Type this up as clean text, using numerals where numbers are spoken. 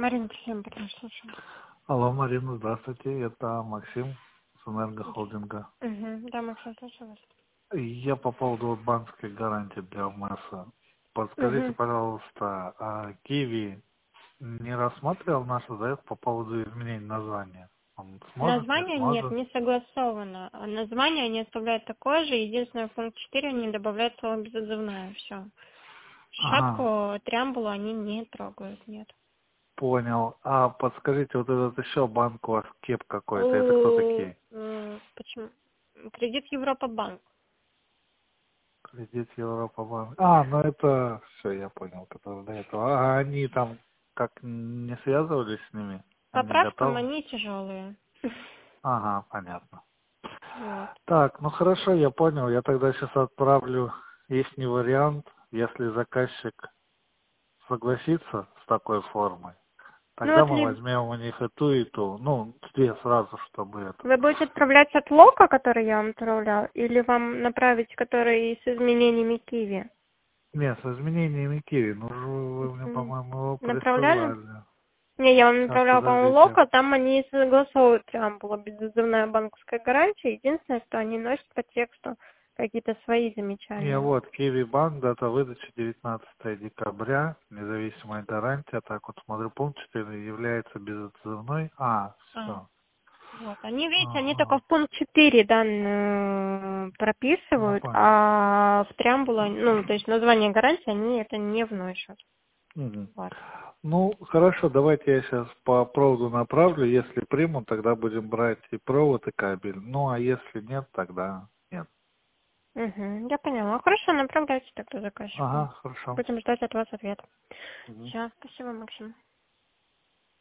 Марина, всем потом слушаю. Алло, Марина, здравствуйте, это Максим с Энергохолдинга. Да, Максим, слушаю вас. Я по поводу вот банковской гарантии для МЭСа. Подскажите, Угу. пожалуйста, а Киви не рассматривал нашу заявку по поводу изменения названия? Он сможет, не Название нет, сможет? не согласовано. А название они оставляют такое же, единственное, в пункт 4 они добавляют слово безотзывное, все. Ага, Шапку, триамбулу они не трогают, нет. понял. А подскажите, вот этот еще банк у вас КЕП какой-то, это кто такие? Почему? Кредит Европа Банк. Кредит Европа банк. А, ну это все, я понял, который до этого. А они там как не связывались с ними? По Они правкам готовы? они тяжелые. Ага, понятно. Вот. Так, ну хорошо, я понял. Я тогда сейчас отправлю ихний вариант. Если заказчик согласится с такой формой, Ну тогда вот мы возьмем у них и ту. Ну, две сразу, чтобы это. вы будете отправлять от лока, который я вам отправлял, или вам направить, который с изменениями Киви? Нет, с изменениями Киви. Ну, вы мне, по-моему, его Направляли? присылали. Не, я вам Сейчас, направляла, по-моему, подождите. лока, там они согласовывают преамбулу, безотзывная банковская гарантия. Единственное, что они носят по тексту какие-то свои И замечания. вот, Киви Банк, дата выдачи 19 декабря, независимая гарантия, так вот смотрю, пункт 4 является безотзывной. А, А, все. вот. Они, видите, они только Ага, в пункт 4 ну прописывают, понял. а в преамбулу, ну, то есть название гарантии, они это не вносят. Мгм. Вот. Ну, хорошо, давайте я сейчас по проводу направлю. Если примут, тогда будем брать и провод, и кабель. Ну, а если нет, тогда нет. Угу, я поняла. Хорошо, направляйте тогда заказчику. Ага, хорошо. Будем ждать от вас ответ. Мгм. Все, спасибо, Максим.